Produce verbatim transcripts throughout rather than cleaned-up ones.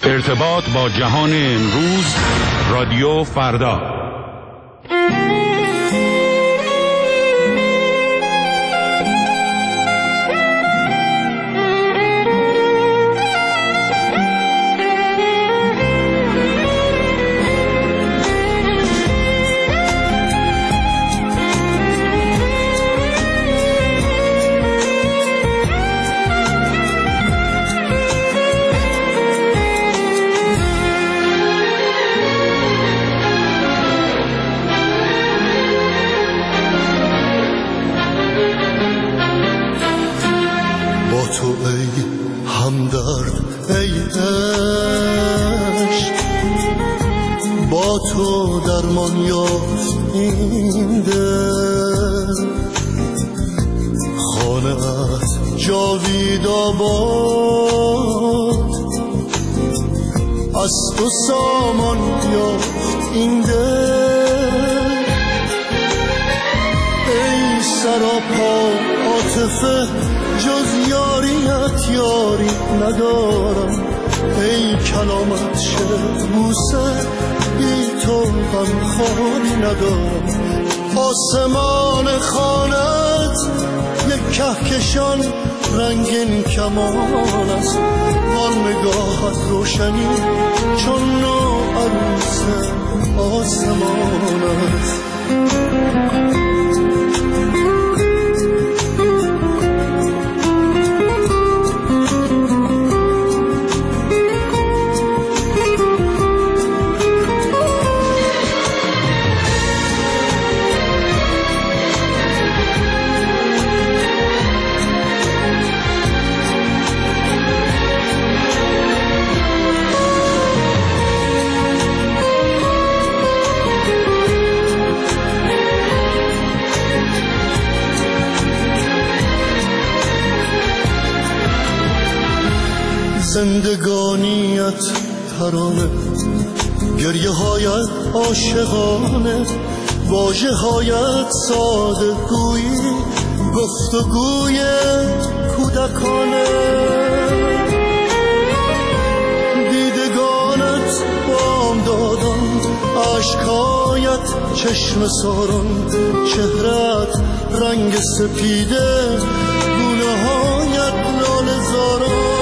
ارتباط با جهان امروز، رادیو فردا. از تو سامان یافت این دل، ای سراپا عاطفه جز یاریت یاری ندارم، ای کلامت شعر بوسه بی تو غمخواری ندارم. آسمان خانت یک کهکشان رنگین کمان است، آن نگاهت روشنی چون نو عروس آسمان است. زندگانیت ترانه، گریه هایت عاشقانه، واژه هایت ساده گویی، گفتگوی کودکانه. دیدگانت بامدادان، عشقایت چشم ساران، چهرت رنگ سپیده، گونه هایت لاله زاران.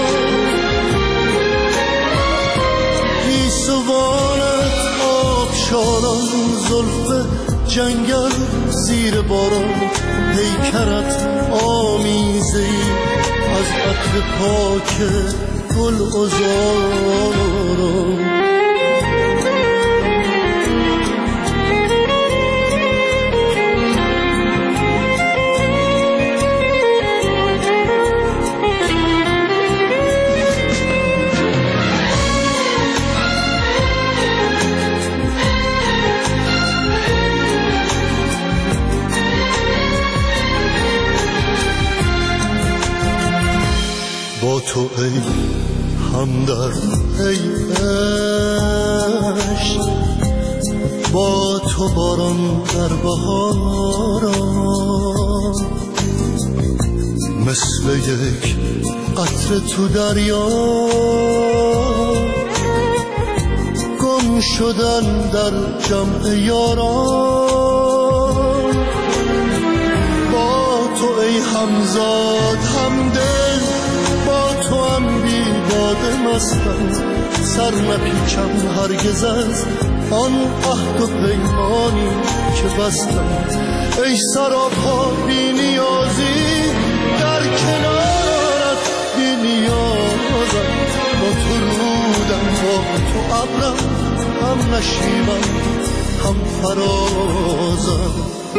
سوانت آبشاران، زلف جنگل زیر باران، پیکرت آمیزه‌ای از عطر پاک گل عذاران. با تو ای همدرد ای عشق، با تو باران در بهاران، مثل یک قطره تو دریا گم شدن در جمع یاران. با تو ای همزاد همدل، با تو هم بی باده مستم، سر نپیچم هرگز از آن عهد و پیمانی که بستم. ای سراپا بی نیازی، در کنارت بی نیازم، با تو رودم، با تو ابرم، هم نشیبم هم فرازم.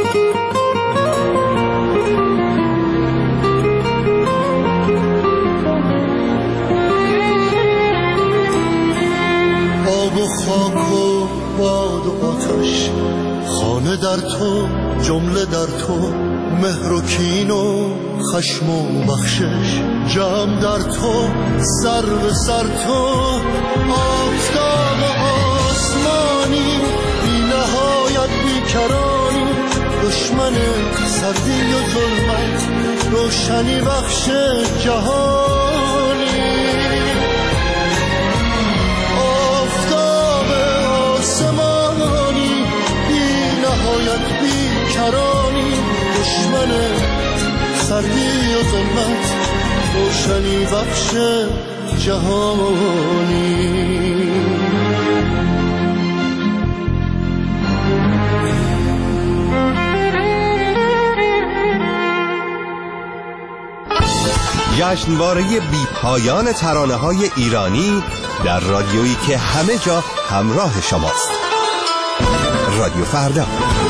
آب و خاک و باد و آتش، خانه در تو، جمله در تو، مهر و کین و خشم و بخشش، جمع در تو، سر به سر تو، آفتاب و آسمانی، بی نهایت بیکرانی، دشمن سردی و ظلمت، روشنی بخش جهانی. ظلمت روشنی بخش جهانی. جشنواره بی پایان ترانه‌های ایرانی در رادیویی که همه جا همراه شماست. رادیو فردا.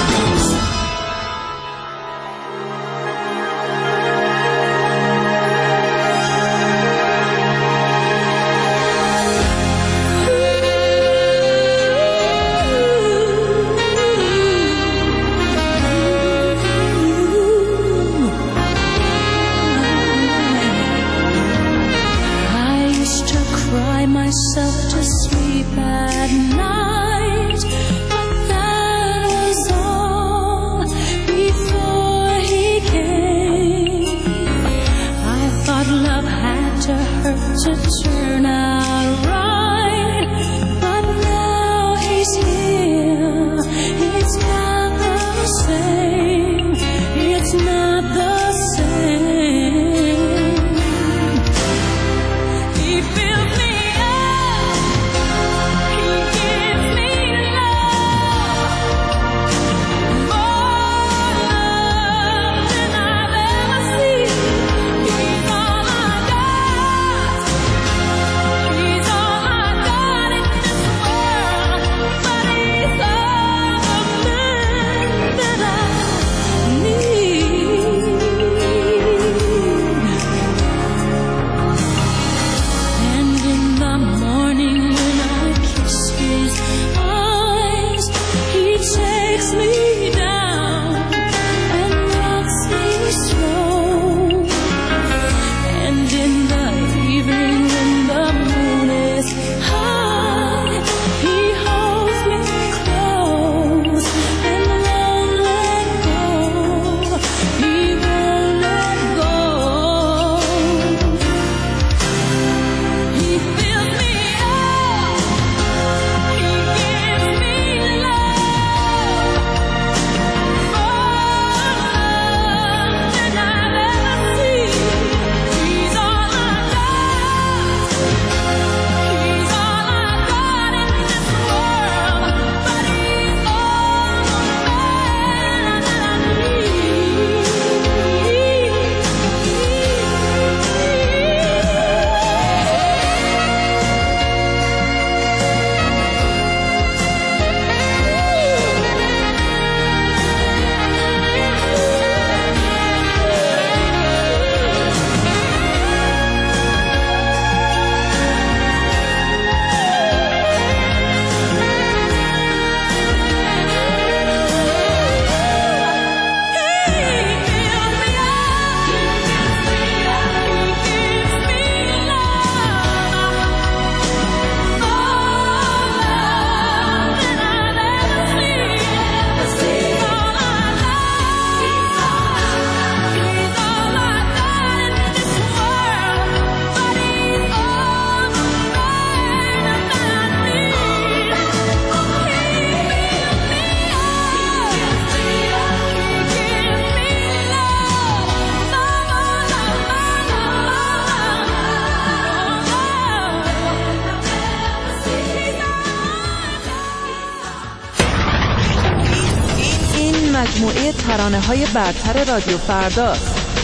مجموعه ترانه‌های برتر رادیو فردا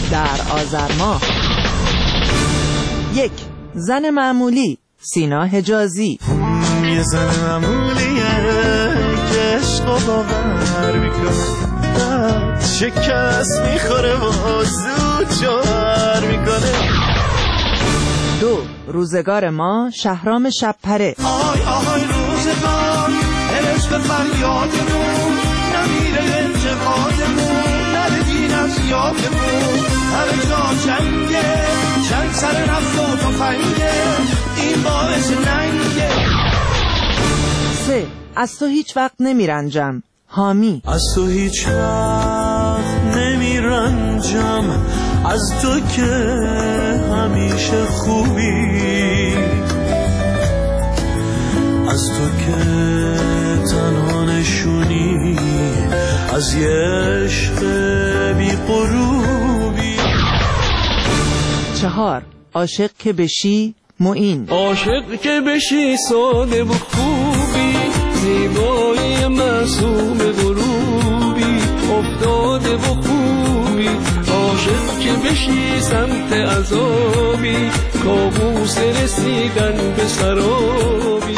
در آذر ماه. یک، زن معمولی، سینا حجازی. یه زن معمولیه که عشقو باور میکنه، شکست میخوره و زود جوهر میکنه. دو، روزگار ما، شهرام شبپره. آی آی روزگار عشق فریادمون نمیره انتقادمون، ندیدین از یادمون، همه جا جنگه، جنگ سر نفت و تفنگه، این باعث ننگه. سه، از تو هیچ وقت نمیرنجم، حامی. از تو هیچ وقت نمیرنجم، از تو که همیشه خوبی، از تو که تنها نشونی از یه عشق بی غروبی. چهار. عاشق که بشی معین. عاشق که بشی ساده و خوبی، زیبایی معصوم غروبی، افتاده و خوبی. عاشق که بشی سمت عذابی، کابوس رسیدن به سرابی.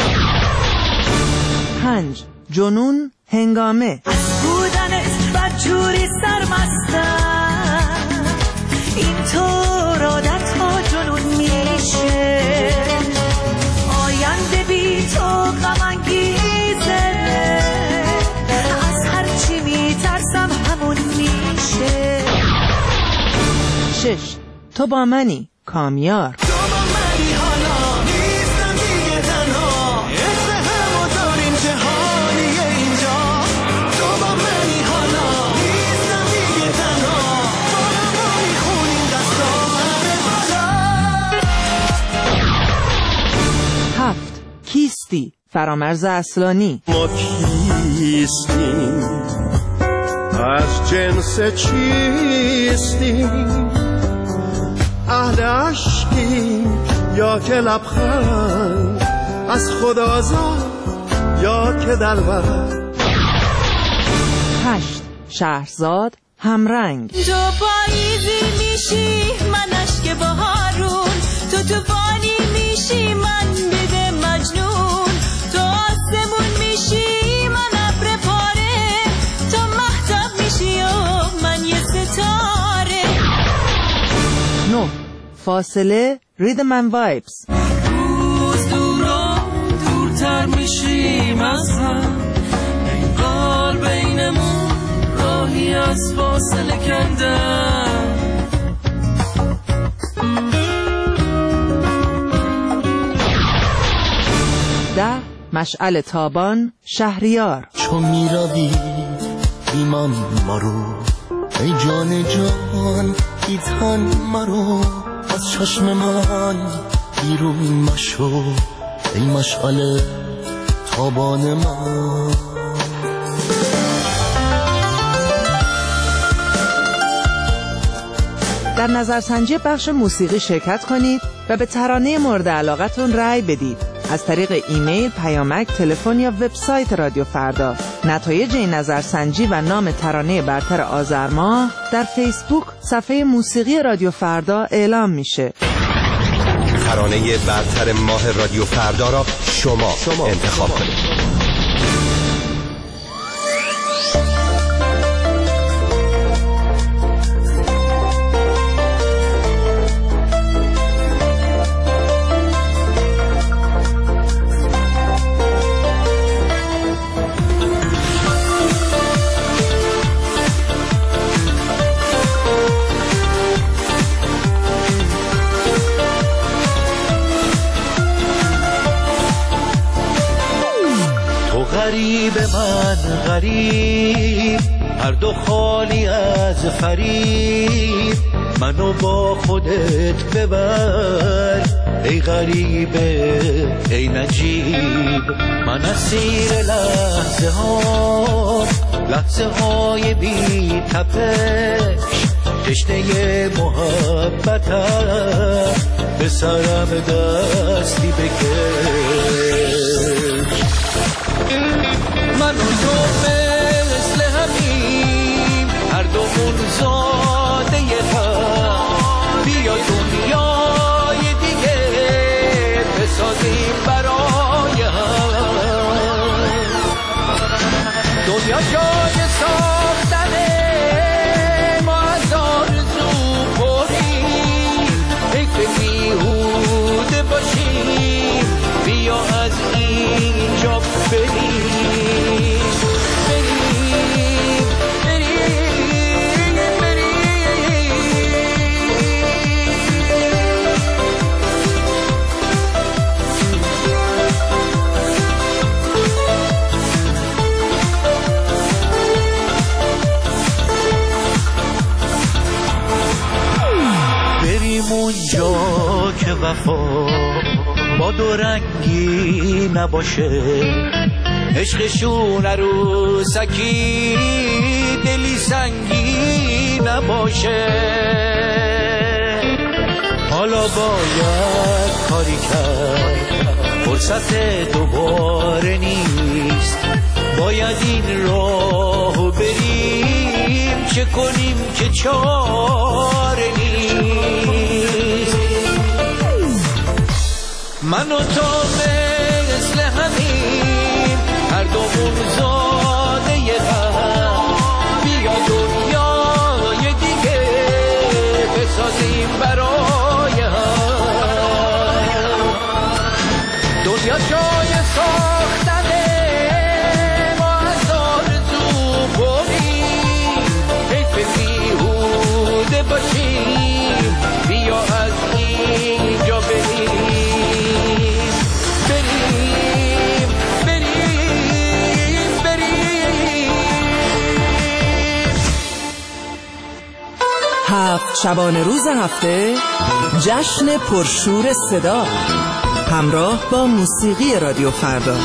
پنج. جنون هنگامه. از بودنت بدجوری سرمستم، اینطور عادت ها جنون میشه. آینده بی تو غم انگیزه، از هرچی میترسم همون میشه. شش. تو با منی کامیار. کیستی فرامرز اصلانی. ما کیستیم، از جنس چیستیم، اهل عشقیم یا که لبخند، از خدا زاد یا که دلبر. هشت. شهرزاد همرنگ. تو پاییزی میشی من اشک بهارون، تو توفانی میشی من بده مجنون، تو آسمون میشی من ابر پاره، تو مهتاب میشی و من یه ستاره. نه. فاصله ریدم اند وایبز. روز دورا دورتر میشیم از هم، انگار بینمون راهی از فاصله کندم. ده. مشعل تابان شهریار. چون میروی ایمان مرو، ای جان جان ای تن مرو، از چشم من بیرون مشو، ای مشعل تابان من. در نظرسنجی بخش موسیقی شرکت کنید و به ترانه مورد علاقتون رأی بدید از طریق ایمیل، پیامک، تلفن یا وبسایت رادیو فردا. نتایج این نظرسنجی و نام ترانه برتر آذر ماه در فیسبوک صفحه موسیقی رادیو فردا اعلام میشه. ترانه برتر ماه رادیو فردا را شما, شما انتخاب کنید. غریب من غریب، هر دو خالی از فریب، منو با خودت ببر ای غریبه ای نجیب. من اسیر لحظه ها، لحظه های بی تپش، تشنه محبتم، به سرم دستی بکش. من و تو مثل همیم، هر دومون زاده هم، بیا دنیای دیگه بسازیم برای هم. دنیا جای ساختنه، ما از آرزو پریم، حیف بیهوده باشیم، بیا از اینجا بریم. اونجا که وفا با دو رنگی نباشه، عشقشون عروسکی دلی سنگی نباشه. حالا باید کاری کرد، فرصت دوباره نیست، باید این راهو بریم، چه کنیم که چاره نیست. من و تو مثل همین، هر دومون زاده یه غم، بیا دنیای دیگه بسازیم برای هم. دنیا جای ساختنه، ما از آرزو بریم، حیف بیهوده باشیم، بیا از اینجا بریم. هفت شبانه روز هفته جشن پرشور صدا همراه با موسیقی رادیو فردا.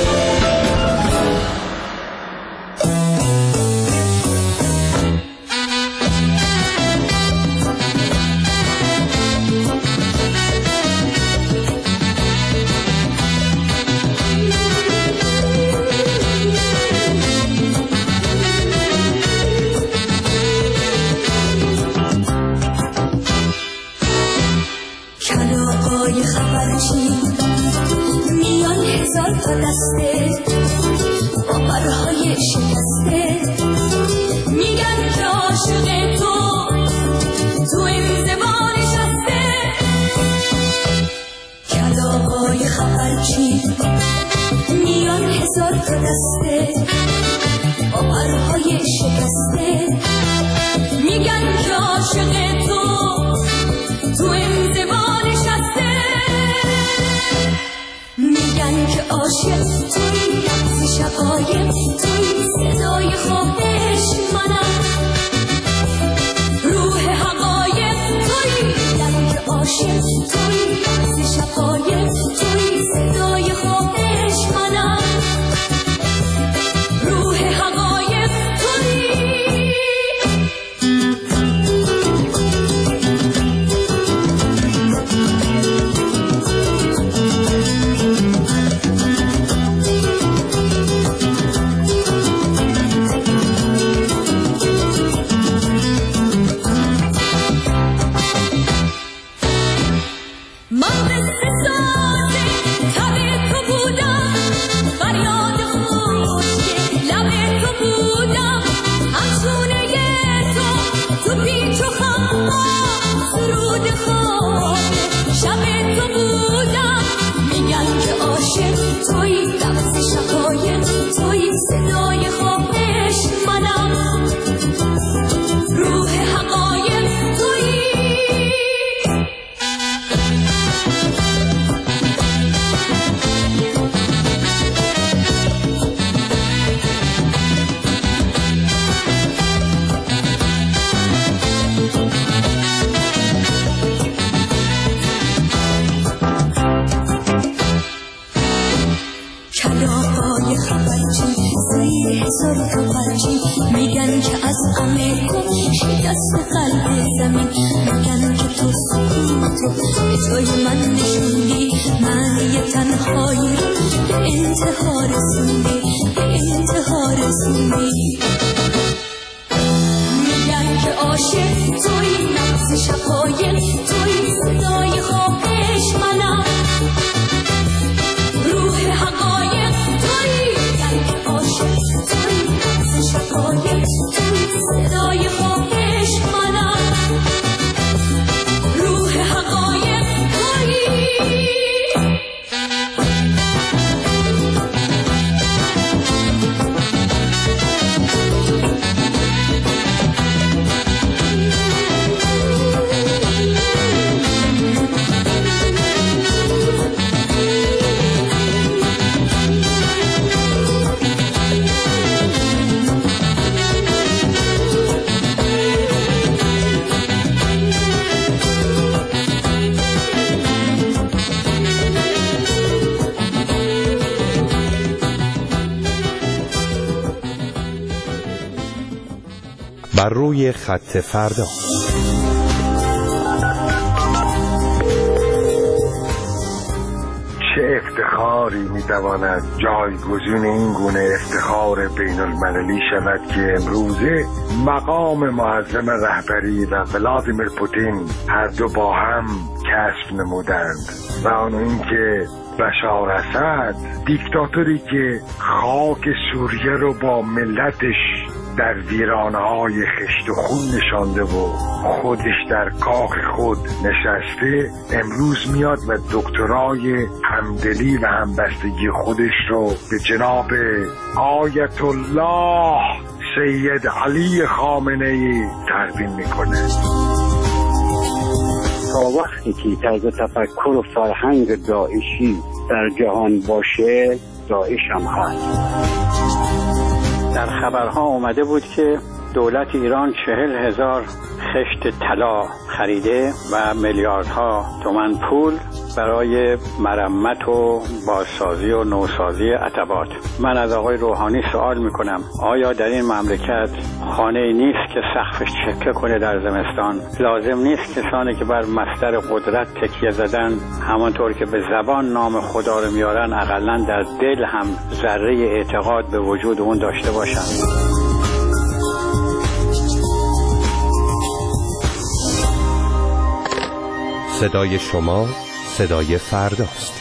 میان هزار تا دسته با پرهای شکسته، میگن که عاشق تو تو این زمان نشسته. کلاغای خبرچی میان هزار تا دسته با پرهای شکسته، میگن که عاشق تو تو این زمان نشسته. میگن که عاشق توی رقص شقایق، توی صدای خواهش منم، روح حقایق توی. میگن که عاشق توی رقص شقایق، توی صدای خواهش منم، روح حقایق توی. میگن که از غم تو شکست قلب زمین، میگن که تو سکوتو به توی من نشوندی، معنی تنهایی رو به انتها رسوندی، به انتها رسوندی. میگن که عاشق توی نفس شقایق، توی صدای خواهش منم، روح حقایق توی. میگن که عاشق توی نفس شقایق، توی صدای خواهش منم، روح حقایق توی. بر روی خط فردا. چه افتخاری میتواند جایگزین این گونه افتخار بین المللی شود که امروزه مقام معظم رهبری و ولادیمیر پوتین هر دو با هم کسب نمودند و آن اینکه بشار اسد، دیکتاتوری که خاک سوریه رو با ملتش در ویرانه‌های خشت و خون نشانده و خودش در کاخ خود نشسته، امروز میاد و دکترای همدلی و همبستگی خودش رو به جناب آیت الله سید علی خامنه‌ای تقدیم میکنه. تا وقتی که طرز تفکر و فرهنگ داعشی در جهان باشه، داعش هم هست. در خبرها اومده بود که دولت ایران چهل هزار خشت طلا خریده و میلیاردها تومان پول برای مرمت و بازسازی و نوسازی عتبات. من از آقای روحانی سوال میکنم آیا در این مملکت خانه نیست که سقفش چکه کنه در زمستان؟ لازم نیست کسانی که بر مصدر قدرت تکیه زدن همانطور که به زبان نام خدا رو میارن اقلن در دل هم ذره اعتقاد به وجود اون داشته باشن؟ صدای شما صدای فرداست.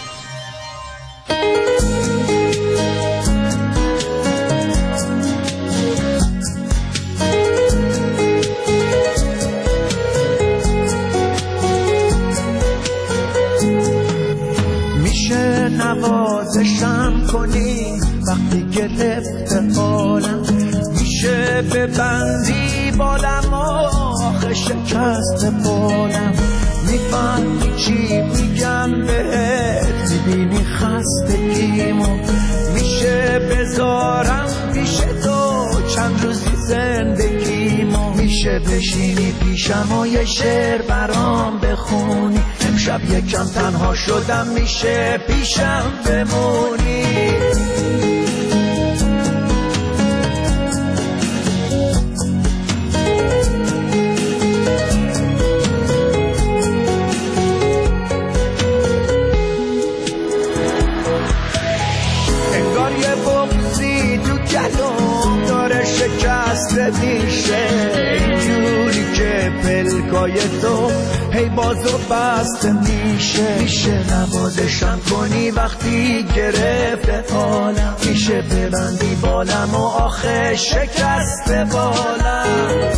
میشه نوازشم کنی وقتی گرفته حالم، میشه ببندی بالم آخه شکست بالم، میفهمی چی میگم بهت، میبینی خستگیمو، میشه بذارم پیش تو چند روزی زندگیمو، میشه بشینی پیشم و یه شعر برام بخونی، امشب یکم تنها شدم میشه پیشم بمونی. میشه اینجوری که پلکای تو هی بازو بسته میشه، میشه نوازشم کنی وقتی گرفته حالم، میشه ببندی بالم و آخه شکست بالم،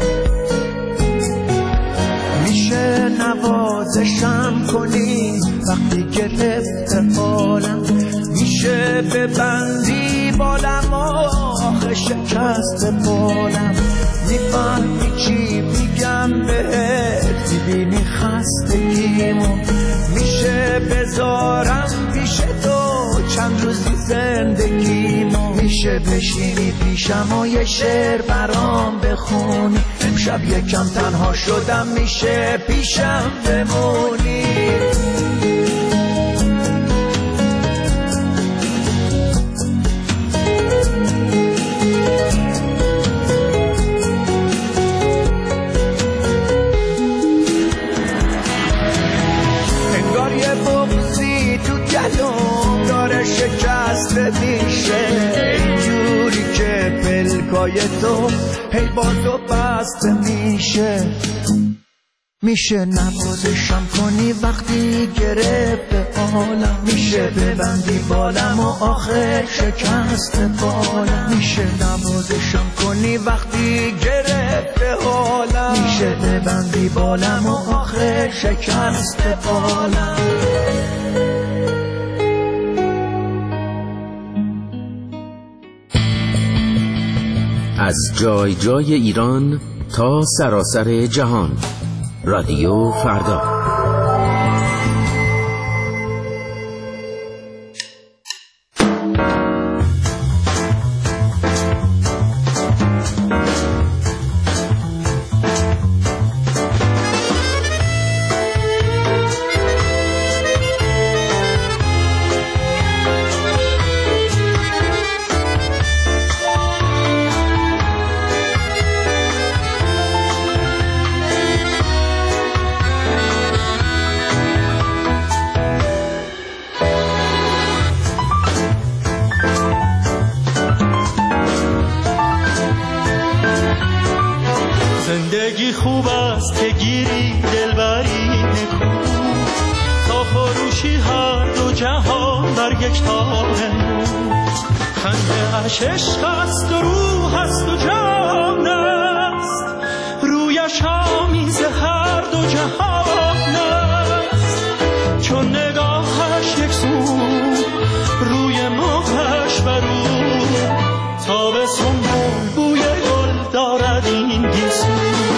میشه نوازشم کنی وقتی گرفته حالم، میشه ببندی بالم و آخه شکست بالم، میفهمی چی میگم بهت، میبینی خستگیمو، میشه بذارم پیش تو چند روزی زندگیمو، میشه بشینی پیشم و یه شعر برام بخونی، امشب یکم تنها شدم میشه پیشم بمونی. شکست میشه اینجوری که پلکای تو هی بازو بسته میشه، میشه نوازشم کنی وقتی گرفته حالم، میشه ببندی بالم و آخر شکست بالم، میشه نوازشم کنی وقتی گرفته حالم، میشه ببندی بالم و آخر شکست بالم. از جای جای ایران تا سراسر جهان، رادیو فردا. بر یک تار نور، خنده اش عشق است و روح است و جان است، رویش آمیز هر دو جهان است، چون نگاهش یک سو روی مخش برو، تا به سنبول بوی گل دارد این گیسو.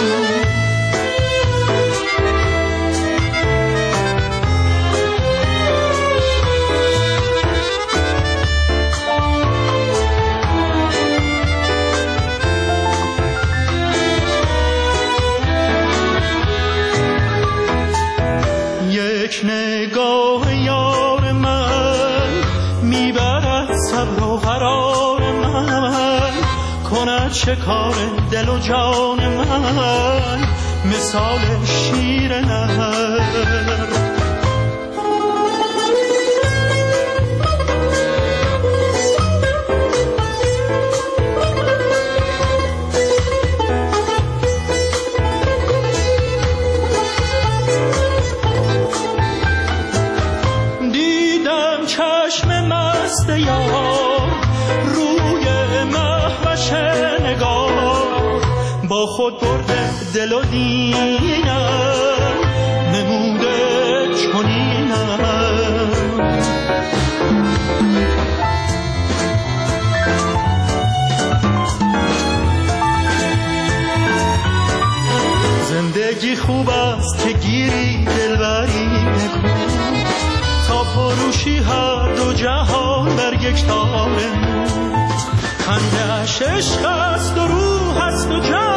یک نگاه یار من میبرد صبر و قرار من، کند شکار دل و جان من مثال شیر نهر. با خود برده دل و دینم نموده چنینم. زندگی خوب است که گیری دلبری نکن، تا فروشی هر دو جهان بر یک تار نور، خنده اش عشق است و روح است و جان